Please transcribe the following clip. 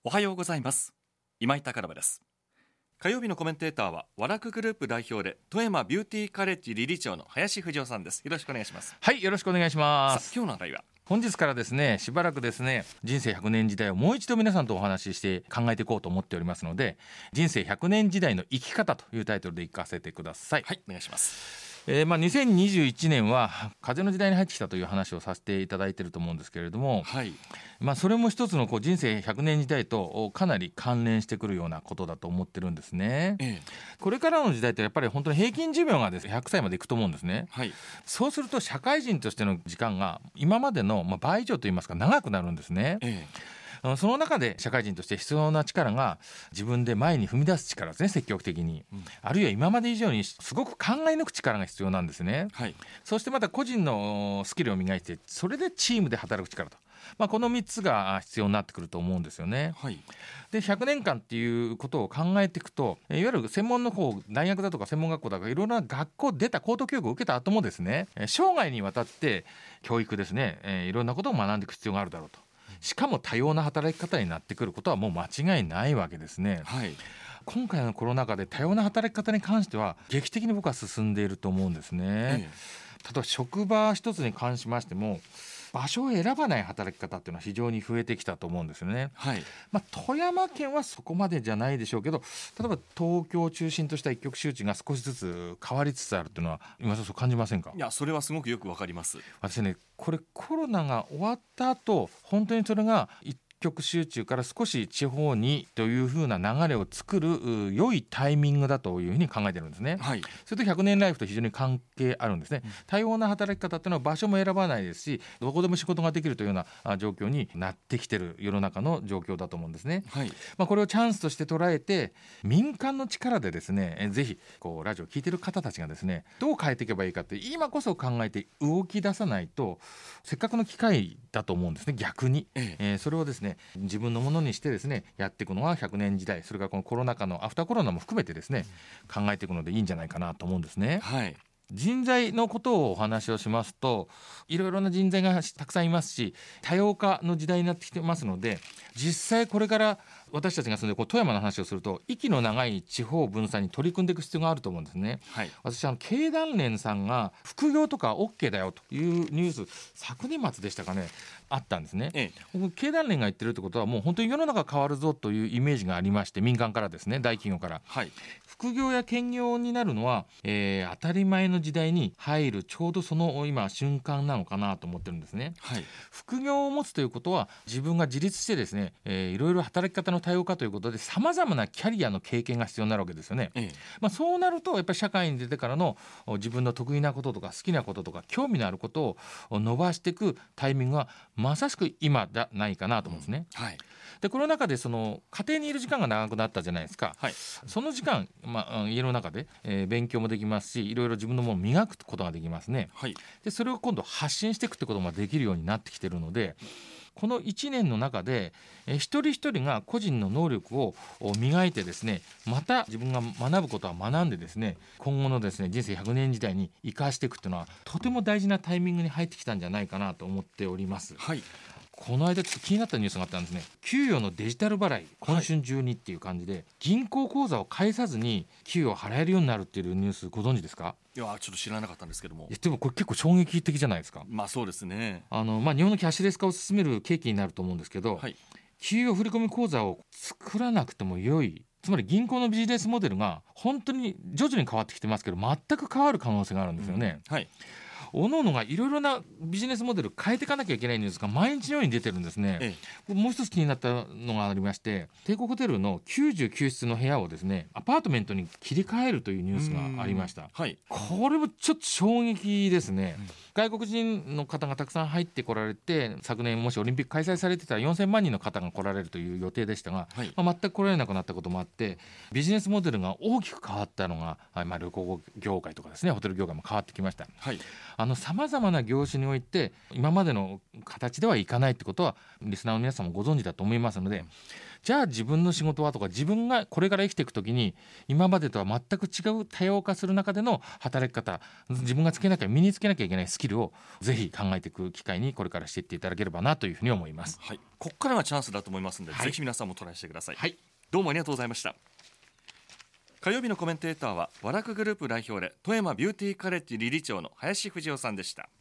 おはようございます。今井隆信です。火曜日のコメンテーターはワラクグループ代表で富山ビューティーカレッジ理事長の林藤夫さんです。よろしくお願いします。 はい、よろしくお願いします。 今日の題は本日からですね、しばらくですね、人生100年時代をもう一度皆さんとお話しして考えていこうと思っておりますので、人生100年時代の生き方というタイトルでいかせてください。 はい、お願いします。 2021年は風の時代に入ってきたという話をさせていただいていると思うんですけれども、 はい、 それも一つの人生100年時代とかなり関連してくるようなことだと思ってるんですね。これからの時代ってやっぱり本当に平均寿命がですね、100歳までいくと思うんですね。 はい、 そうすると社会人としての時間が今までの倍以上といいますか長くなるんですね。その中で社会人として必要な力が自分で前に踏み出す力ですね、積極的に、あるいは今まで以上にすごく考え抜く力が必要なんですね。そしてまた個人のスキルを磨いて、それでチームで働く力と、この3つが必要になってくると思うんですよね。で100年間っていうことを考えていくと、いわゆる専門の大学だとか専門学校だとかいろいろな学校出た高等教育を受けた後もですね、生涯にわたって教育ですね、いろんなことを学んでいく必要があるだろうと。しかも多様な働き方になってくることはもう間違いないわけですね。今回のコロナ禍で多様な働き方に関しては劇的に僕は進んでいると思うんですね。例えば職場一つに関しましても場所を選ばない働き方っていうのは非常に増えてきたと思うんですよね。富山県はそこまでじゃないでしょうけど、例えば東京を中心とした一極集中が少しずつ変わりつつあるというのは今そう感じませんか？ いや、それはすごくよくわかります。 私ね、これコロナが終わった後、本当にそれが一極集中から少し地方にというふうな流れを作る良いタイミングだというふうに考えてるんですね。それと100年ライフと非常に関係あるんですね。多様な働き方というのは場所も選ばないですし、どこでも仕事ができるというような状況になってきている世の中の状況だと思うんですね。これをチャンスとして捉えて民間の力でですね、ぜひラジオを聞いている方たちがですね、どう変えていけばいいかって今こそ考えて動き出さないと、せっかくの機会だと思うんですね。逆に、それをですね自分のものにしてですねやっていくのは100年時代、それからこのコロナ禍のアフターコロナも含めてですね考えていくのでいいんじゃないかなと思うんですね。人材のことをお話をしますと、いろいろな人材がたくさんいますし、多様化の時代になってきてますので、実際これから私たちが住んで富山の話をすると息の長い地方分散に取り組んでいく必要があると思うんですね。私経団連さんが副業とか OK だよというニュース、昨年末でしたかね、あったんですね。経団連が言ってるってことはもう本当に世の中変わるぞというイメージがありまして、民間からですね、大企業から、副業や兼業になるのは、当たり前の時代に入るちょうどその今瞬間なのかなと思ってるんですね。副業を持つということは自分が自立してですね、いろいろ働き方の多様化ということでさまざまなキャリアの経験が必要になるわけですよね。そうなるとやっぱり社会に出てからの自分の得意なこととか好きなこととか興味のあることを伸ばしていくタイミングはまさしく今じゃないかなと思うんですね。でこの中でその家庭にいる時間が長くなったじゃないですか。その時間、家の中で、勉強もできますし、いろいろ自分のものを磨くことができますね。でそれを今度発信していくってこともできるようになってきているので、この1年の中で一人一人が個人の能力を磨いてですね、また自分が学ぶことは学んでですね、今後のですね人生100年時代に生かしていくというのはとても大事なタイミングに入ってきたんじゃないかなと思っております。この間ちょっと気になったニュースがあったんですね。給与のデジタル払い今春中にっていう感じで、銀行口座を返さずに給与を払えるようになるっていうニュースご存知ですか？ いや、ちょっと知らなかったんですけども。 でもこれ結構衝撃的じゃないですか。 そうですね。 日本のキャッシュレス化を進める契機になると思うんですけど、給与振込口座を作らなくても良い、つまり銀行のビジネスモデルが本当に徐々に変わってきてますけど、全く変わる可能性があるんですよね。各々がいろいろなビジネスモデル変えていかなきゃいけないニュースが毎日のように出てるんですね。もう一つ気になったのがありまして、帝国ホテルの99室の部屋をですねアパートメントに切り替えるというニュースがありました。これもちょっと衝撃ですね。外国人の方がたくさん入ってこられて、昨年もしオリンピック開催されてたら4000万人の方が来られるという予定でしたが、全く来られなくなったこともあってビジネスモデルが大きく変わったのが、旅行業界とかですね、ホテル業界も変わってきました。さまざまな業種において今までの形ではいかないってことはリスナーの皆さんもご存知だと思いますので、 じゃあ自分の仕事はとか、自分がこれから生きていくときに今までとは全く違う多様化する中での働き方、自分が身につけなきゃいけないスキルをぜひ考えていく機会にこれからしていっていただければなというふうに思います。 はい、ここからはチャンスだと思いますので、 はい、 ぜひ皆さんもトライしてください。 はい、 どうもありがとうございました。火曜日のコメンテーターは和楽グループ代表で富山ビューティーカレッジ理事長の林藤夫さんでした。